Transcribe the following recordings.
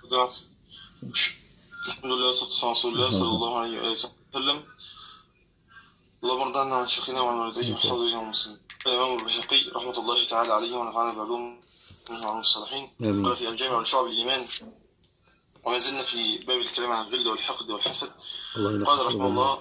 الحمد لله والصلاة والسلام على رسول الله صلى الله عليه وسلم. اللهم ارض عنا عن شيخنا وعن والديه والحاضرين والمسلمين. الإمام البيهقي رحمة الله تعالى عليه ونفعنا بعلوم وعن الصالحين قال في الجامع لشعب الإيمان، وما زلنا في باب الكلام عن الغل والحقد والحسد. قال رحمه الله: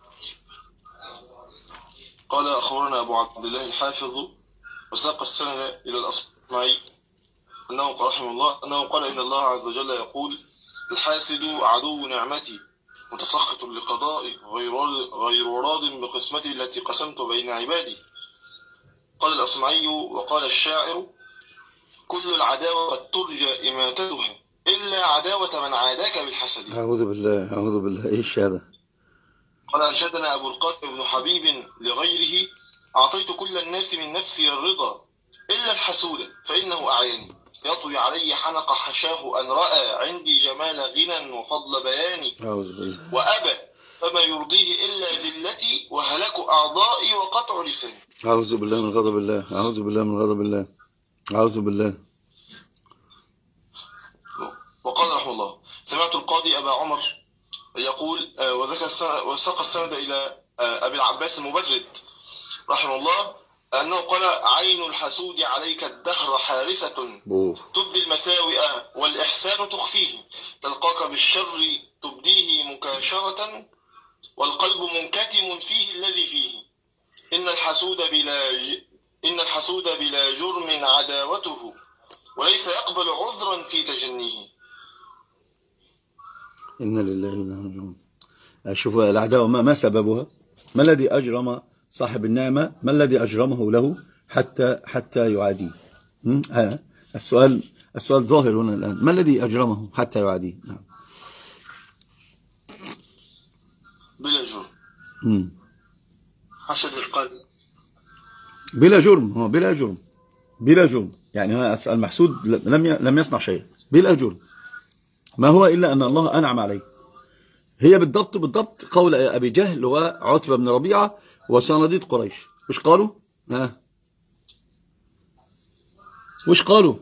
قال أخبرنا أبو عبد الله الحافظ وساق السند إلى الأصمعي أنه قال رحمه الله أنه قال: إن الله عز وجل يقول: الحاسد عدو نعمتي متسخط لقضائي غير راض بقسمتي التي قسمت بين عبادي. قال الأصمعي وقال الشاعر: كل العداوة قد ترجى إماتتها إلا عداوة من عاداك بالحسد. أعوذ بالله أعوذ بالله. إيش هذا؟ قال أنشدنا أبو القاسم بن حبيب لغيره: أعطيت كل الناس من نفسي الرضا إلا الحسود فإنه أعيني، يطوي علي حنق حشاه أن رأى عندي جمال غنى وفضل بياني، وأبى فما يرضيه إلا ذلتي وهلك أعضائي وقطع لساني. أعوذ بالله من غضب الله، أعوذ بالله من غضب الله، أعوذ بالله. وقال رحمه الله: سمعت القاضي أبا عمر يقول وساق السند إلى أبي العباس المبرد رحمه الله أنه قال: عين الحسود عليك الدهر حارسة تبدي المساوئ والإحسان تخفيه، تلقاك بالشر تبديه مكاشرة والقلب منكتم فيه الذي فيه، إن الحسود بلا جرم عداوته وليس يقبل عذرا في تجنيه. إن لله وإنا إليه راجعون. شوفوا العداوة ما سببها؟ ما الذي أجرم صاحب النعمة؟ ما الذي أجرمه له حتى يعاديه؟ السؤال ظاهر هنا الآن. ما الذي أجرمه حتى يعاديه؟ نعم. بلا جرم. حسد القلب بلا جرم. هو بلا جرم يعني المحسود لم يصنع شيء، بلا جرم. ما هو إلا أن الله أنعم عليه. هي بالضبط قول أبي جهل وعتبة بن ربيعة وصناديد قريش. وش قالوا؟ وش قالوا؟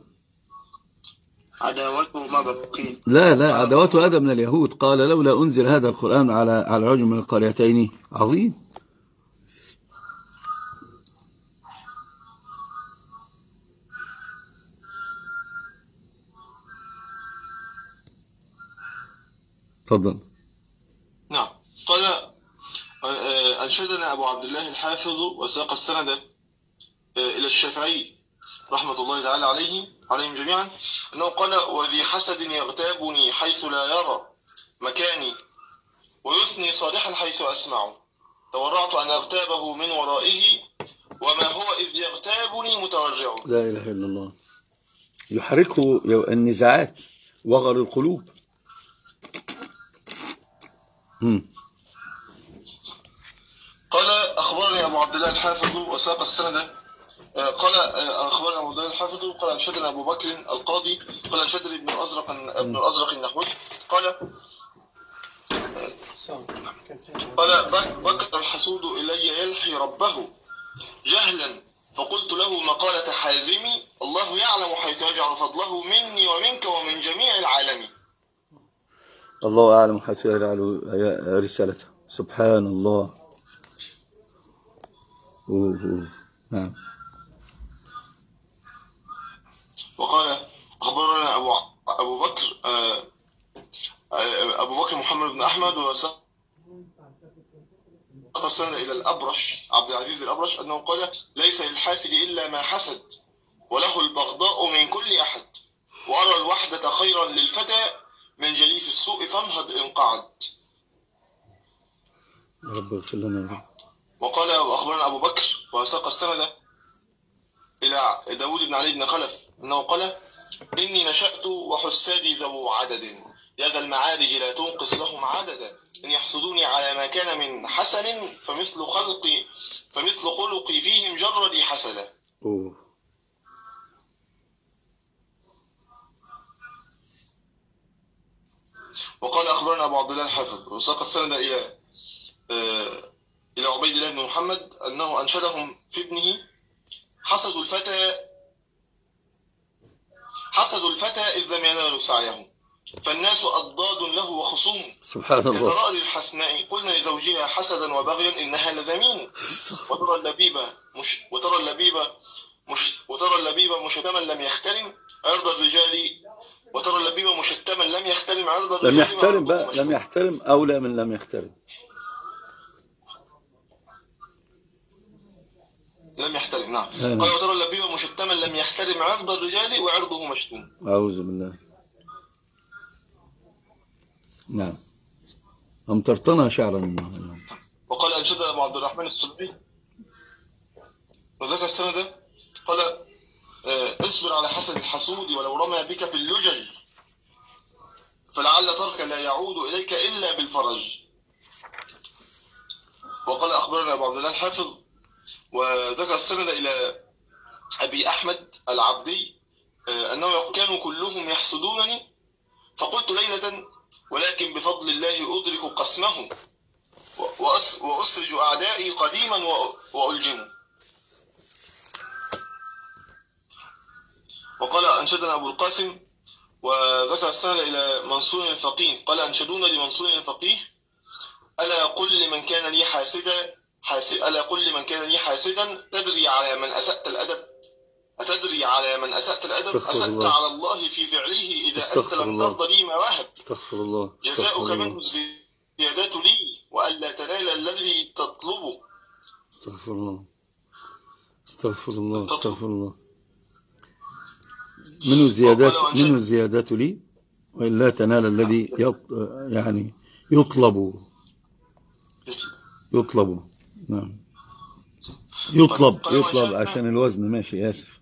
عداوته ما بقي. لا عداوته هذا من اليهود. قال: لولا أنزل هذا القرآن على رجل من القريتين عظيم. تفضل. نعم. قال: أنشدنا أبو عبد الله الحافظ وساق السند إلى الشافعي رحمة الله تعالى عليهم جميعا أنه قال: وذي حسد يغتابني حيث لا يرى مكاني ويثني صالحا حيث أسمع، تورعت أن أغتابه من ورائه وما هو إذ يغتابني متورع. لا إله إلا الله. يحركه النزاعات وغر القلوب. قال: أخبرني أبو عبد الله الحافظ وساق السند قال: أخبرنا أبو عبد الله الحافظ قال: أنشدنا أبو بكر القاضي قال: أنشدني ابن الأزرق النحوي قال: بكر الحسود إلي يلحي ربه جهلا، فقلت له مقالة حازمي: الله يعلم حيث يجعل فضله مني ومنك ومن جميع العالمين. الله أعلم حيث يجعل رسالته. سبحان الله. نعم. وقال: أخبرنا أبو بكر محمد بن أحمد وساق السند إلى الأبرش عبد العزيز الأبرش أنه قال: ليس للحاسد إلا ما حسد وله البغضاء من كل أحد، وأرى الوحدة خيرا للفتى من جليس السوء فانهض إن قعد. رب اغفر لنا يا رب. وقال: أخبرنا أبو بكر وساق السند إلى داود بن علي بن خلف أنه قال: إني نشأت وحسادي ذو عدد، يا ذا المعارج لا تنقص لهم عددا، إن يحسدوني على ما كان من حسن فمثل خلقي فيهم جردي حسدا. وقال: أخبرنا أبو عبد الله الحافظ وساق السند إلى عبيد الله بن محمد أنه أنشدهم في ابنه: حسدوا الفتى إذ لم ينالوا سعيه، فالناس أضداد له وخصوم. سبحان الله. كترأي الحسناء قلنا لزوجها حسدا وبغيا إنها لذميم. وترى اللبيب مشتما لم يحترم عرض الرجال. وترى اللبيب مشتما لم يحترم عرض الرجال. لم يحترم بقى، لم يحترم أولى من لم يحترم. لم يحترم، نعم. قال وترى اللبيب مشتما لم يحترم عرض الرجال وعرضه مشتوم. أعوذ بالله. نعم. أمطرتنا شعرا. وقال أنشد أبو عبد الرحمن السلمي وذكر السند قال اصبر على حسد الحسود ولو رمى بك في اللجل فلعل ترك لا يعود إليك إلا بالفرج. وقال أخبرنا أبو عبد الله الحافظ وذكر السند إلى أبي أحمد العبدي أنه كانوا كلهم يحسدونني فقلت ليلة ولكن بفضل الله أدرك قسمه وأسرج أعدائي قديما وألجمه. وقال أنشدنا أبو القاسم وذكر السند إلى منصور الفقيه قال أنشدون لمنصور الفقيه ألا قل لمن كان لي حاسدا تدري على من أسأت الأدب أسأت على الله في فعله إذا أنت لم ترضى لي ما وهب. استغفر الله. جزاؤك منه الزيادات لي وألا تنال الذي تطلبه. استغفر الله. استغفر الله. استغفر الله. منه الزيادات لي وإلا تنال الذي يعني يطلب. نعم. يطلب عشان الوزن. ماشي آسف.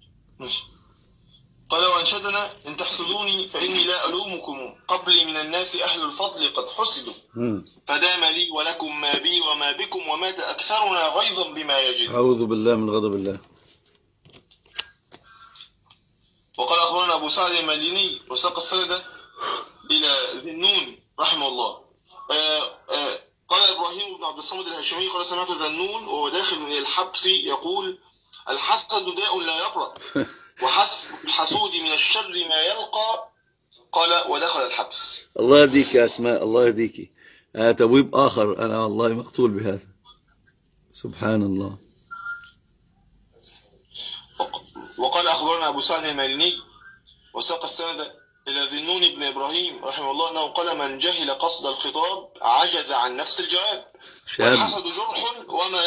قال وأنشدنا إن تحسدوني فإني لا ألومكم قبلي من الناس أهل الفضل قد حسدوا فدام لي ولكم ما بي وما بكم ومات أكثرنا غيظا بما يجد. أعوذ بالله من غضب الله. وقال أخبرنا أبو سعد الماليني وساق السند إلى ذي النون رحمه الله قال إبراهيم بن عبد الصمد الهاشمي قال سمعت ذا النون وهو داخل من الحبس يقول الحسد داء لا يبرأ وحسب الحسود من الشر ما يلقى. قال ودخل الحبس. الله يهديك يا أسماء، الله يهديك. تبويب آخر أنا والله مقتول بهذا. سبحان الله. وقال أخبرنا أبو سعد الماليني وساق السند إلى ذي النون بن إبراهيم رحمه الله أنه قال من جهل قصد الخطاب عجز عن نفس الجواب. والحسد جرح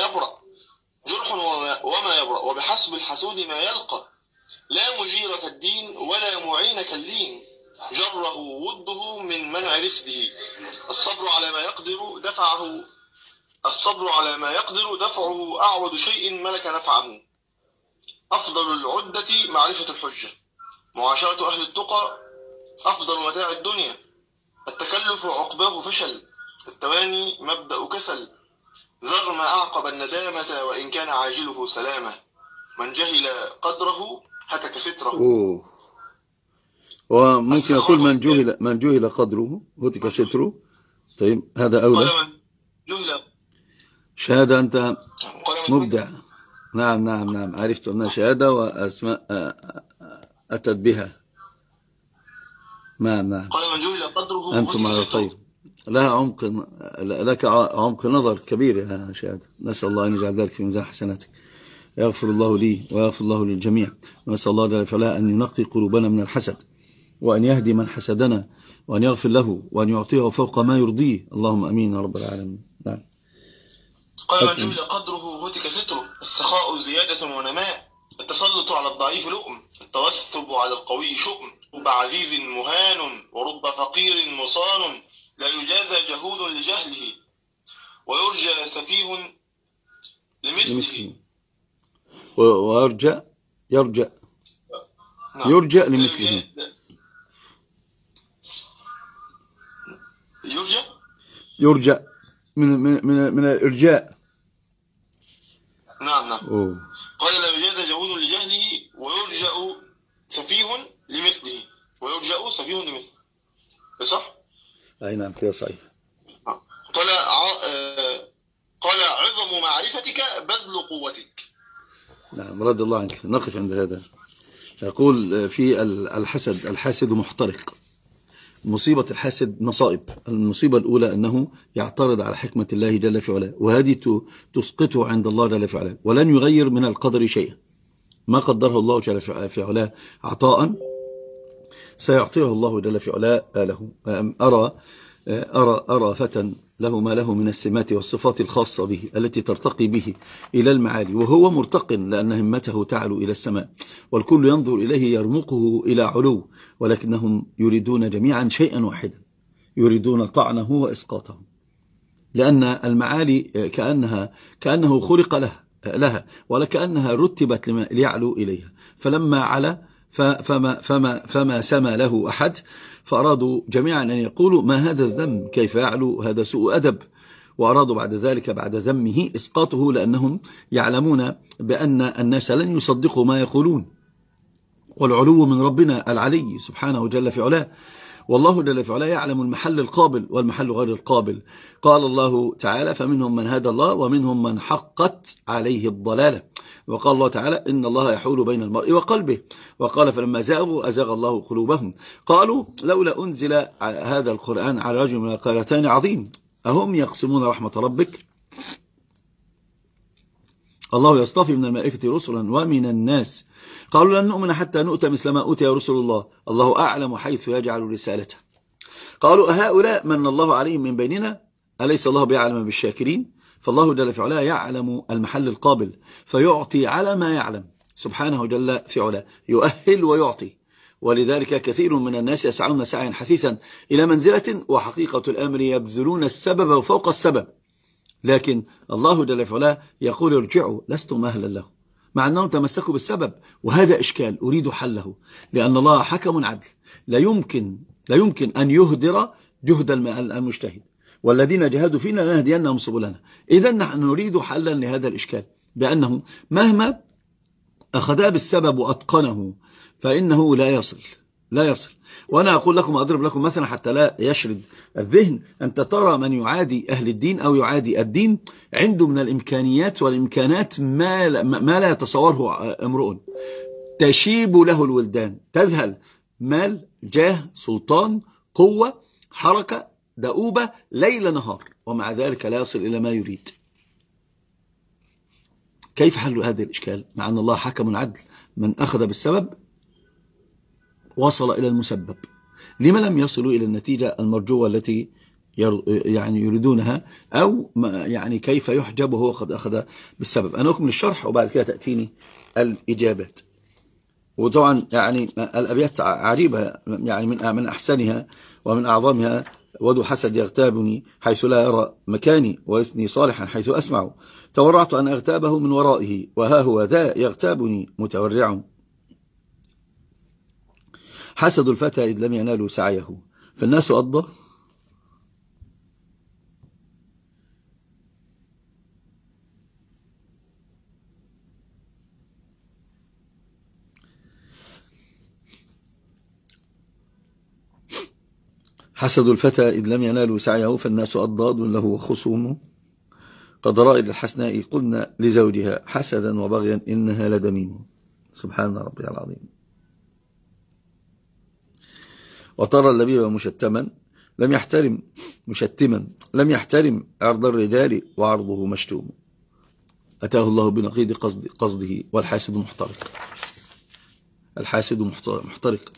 وما يبرأ وبحسب الحسود ما يلقى لا مجير كالدين ولا معين كاللين جره وده من منع رفده الصبر على ما يقدر دفعه أعود شيء ملك نفعه. أفضل العدة معرفة الحجة معاشرة أهل التقى أفضل متاع الدنيا التكلف عقباه فشل التواني مبدأ كسل ذر ما أعقب الندامة وإن كان عاجله سلامة من جهل قدره هتك ستره. وممكن يقول من جهل قدره هتك ستره. طيب هذا أولى. شهادة أنت مبدع. نعم عرفت أنها شهادة وأسماء أتت بها. نعم قال من جهل قدره أنتم على الخير. لك عمق نظر كبير يا شهادة. نسأل الله أن يجعل ذلك في ميزان حسناتك. يغفر الله لي ويغفر الله للجميع. ونسأل الله جل وعلا أن ينقي قلوبنا من الحسد وأن يهدي من حسدنا وأن يغفر له وأن يعطيه فوق ما يرضيه. اللهم أمين يا رب العالمين. نعم. قال من جهل قدره هتك ستره السخاء زيادة ونماء التسلط على الضعيف لؤم التوثب على القوي شؤم رب عزيز مهان ورب فقير مصان لا يجازى جهود لجهله ويرجى سفيه لمثله يرجى لمثله يرجى من الإرجاء. نعم قال لا يجازى جهود لجهله ويرجأ سفيه لمثله صح؟ أي نعم كده صحيح. قال عظم معرفتك بذل قوتك. نعم رضي الله عنك. نقف عند هذا. يقول في الحاسد محترق مصيبة الحاسد مصائب. المصيبة الأولى أنه يعترض على حكمة الله جل في علاه، وهذه تسقطه عند الله جل في علاه، ولن يغير من القدر شيئا. ما قدره الله جل في علاه عطاء سيعطيه الله جل في علاه له. أرى فتى له ما له من السمات والصفات الخاصة به التي ترتقي به إلى المعالي، وهو مرتق لأن همته تعلو إلى السماء، والكل ينظر إليه يرمقه إلى علو، ولكنهم يريدون جميعا شيئا واحدا، يريدون طعنه وإسقاطه، لأن المعالي كأنه خلق لها ولكأنها رتبت ليعلو إليها، فلما علا فما سمى له أحد، فأرادوا جميعا أن يقولوا ما هذا الذم، كيف يعلو، هذا سوء أدب، وأرادوا بعد ذلك بعد ذمه إسقاطه، لأنهم يعلمون بأن الناس لن يصدقوا ما يقولون، والعلو من ربنا العلي سبحانه جل في علاه، والله جل في علاه يعلم المحل القابل والمحل غير القابل. قال الله تعالى فمنهم من هدى الله ومنهم من حقت عليه الضلالة، وقال الله تعالى إن الله يحول بين المرء وقلبه، وقال فلما زاغوا أزاغ الله قلوبهم، قالوا لولا أنزل هذا القرآن على رجل من القريتين عظيم أهم يقسمون رحمة ربك الله يصطفي من الملائكة رسلا ومن الناس، قالوا لن نؤمن حتى نؤتى مثل ما أوتي رسل الله الله أعلم حيث يجعل رسالته، قالوا أهؤلاء من الله عليهم من بيننا أليس الله بيعلم بالشاكرين. فالله جل في علاه يعلم المحل القابل فيعطي على ما يعلم سبحانه جل في علاه، يؤهل ويعطي، ولذلك كثير من الناس يسعون سعيا حثيثا إلى منزلة، وحقيقة الأمر يبذلون السبب فوق السبب، لكن الله جل في علاه يقول ارجعوا لستم أهلا له، مع أنهم تمسكوا بالسبب، وهذا إشكال أريد حله، لأن الله حكم عدل، لا يمكن أن يهدر جهد المجتهد، والذين جاهدوا فينا لنهدينهم سبلنا. إذا نحن نريد حلا لهذا الإشكال، بأنه مهما أخذ بالسبب وأتقنه فإنه لا يصل. وأنا أقول لكم أضرب لكم مثلا حتى لا يشرد الذهن، أنت ترى من يعادي أهل الدين أو يعادي الدين عنده من الإمكانيات والإمكانات ما لا يتصوره امرؤ، تشيب له الولدان، تذهل، مال، جاه، سلطان، قوة، حركة، دؤوبة، ليل نهار، ومع ذلك لا يصل إلى ما يريد. كيف حل هذا الإشكال مع أن الله حكم عدل؟ من أخذ بالسبب وصل إلى المسبب، لما لم يصلوا إلى النتيجة المرجوة التي يعني يريدونها، أو يعني كيف يحجب وهو قد أخذ بالسبب؟ أنا أكمل الشرح وبعد كده تأتيني الإجابات. وطبعا يعني الأبيات عجيبة، يعني من أحسنها ومن أعظمها وذو حسد يغتابني حيث لا يرى مكاني، ويثني صالحا حيث أسمع، تورعت أن أغتابه من ورائه، وها هو ذا يغتابني متورع. حسد الفتى إذ لم ينالوا سعيه فالناس أضى حسد الفتى إذ لم ينالوا سعيه فالناس أضداد له وخصوم، قد رأى للحسناء قلنا لزوجها حسدا وبغيا إنها لدميم. سبحان ربي العظيم. وترى اللبيب مشتما لم يحترم عرض الرجال وعرضه مشتوم، أتاه الله بنقيض قصده والحاسد محترق. الحاسد محترق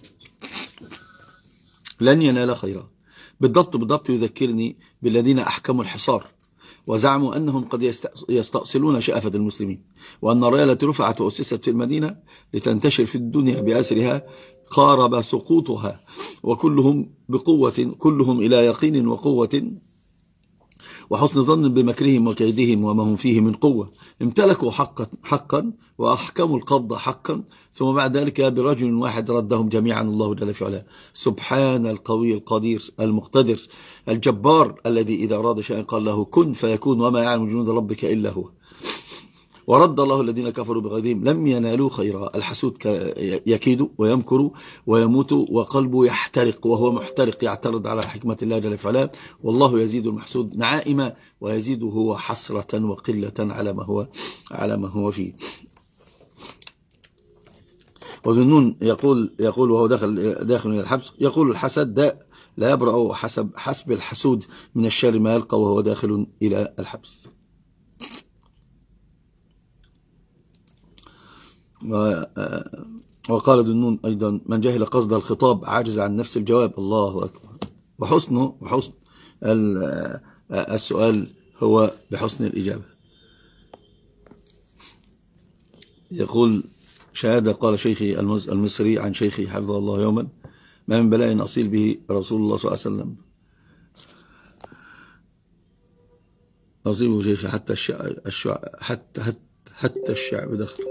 لن ينال خيرا. بالضبط يذكرني بالذين أحكموا الحصار وزعموا أنهم قد يستأصلون شأفة المسلمين، وأن الراية التي رفعت وأسست في المدينة لتنتشر في الدنيا بأسرها قارب سقوطها، وكلهم بقوة، كلهم إلى يقين وقوة وحسن ظن بمكرهم وكيدهم وما هم فيه من قوة، امتلكوا حقا وأحكموا القبض حقا، ثم بعد ذلك برجل واحد ردهم جميعا الله جل في علاه. سبحان القوي القدير المقتدر الجبار الذي إذا أراد شيئا قال له كن فيكون وما يعلم جنود ربك إلا هو. ورد الله الذين كفروا بغيظهم لم ينالوا خيرا. الحسود يكيد ويمكر ويموت وقلبه يحترق وهو محترق، يعترض على حكمة الله جل في علاه، والله يزيد المحسود نعائما ويزيده هو حسرة وقلة على ما هو فيه. وذنون يقول وهو داخل إلى الحبس، يقول الحسد داء لا يبرأ حسب الحسود من الشر ما يلقى وهو داخل إلى الحبس. وقال ذنون أيضا: من جهل قصد الخطاب عاجز عن نفس الجواب. الله أكبر. وحسن السؤال هو بحسن الإجابة. يقول شهادة قال شيخي المصري عن شيخي حفظه الله يوما: ما من بلاء أصيل به رسول الله صلى الله عليه وسلم نصيبه شيخي حتى الشعب دخل.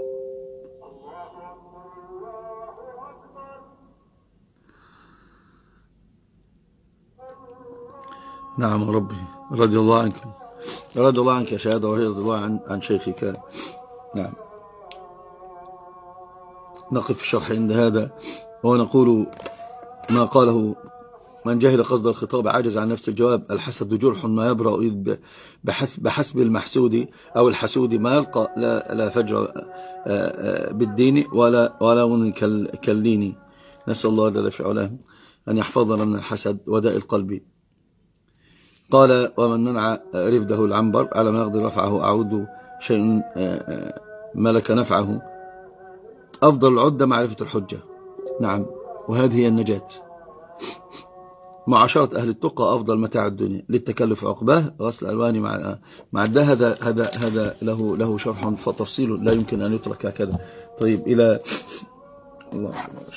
نعم ربي، رضي الله عنكم، رضي الله عنك يا شهادة، ورضي الله عن شيخك. نعم. نقف في الشرح عند هذا ونقول ما قاله: من جهل قصد الخطاب عاجز عن نفس الجواب. الحسد جرح ما يبرأ بحسب المحسود أو الحسود ما يلقى لا فجر بالدين ولا من كالدين. نسأل الله جل في علاه أن يحفظنا من الحسد وداء القلب. قال: ومن منع رفده العنبر على ما يقدر رفعه أعود شيء ملك نفعه. أفضل العدة معرفة الحجة. نعم، وهذه هي النجاة. معاشرة أهل التقى أفضل متاع الدنيا، للتكلف عقباه غسل الألوان مع ده. هذا له شرح فتفصيل لا يمكن أن يترك هكذا. طيب، إلى الله.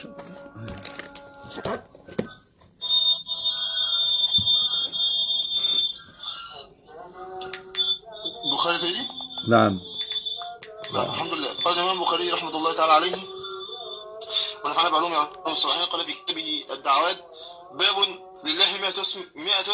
بخاري سيدي؟ نعم. الحمد لله. قال الإمام البخاري رحمة الله تعالى عليه ونفعنا بعلوم الصالحين، قال في كتابه الدعوات: باب لله 100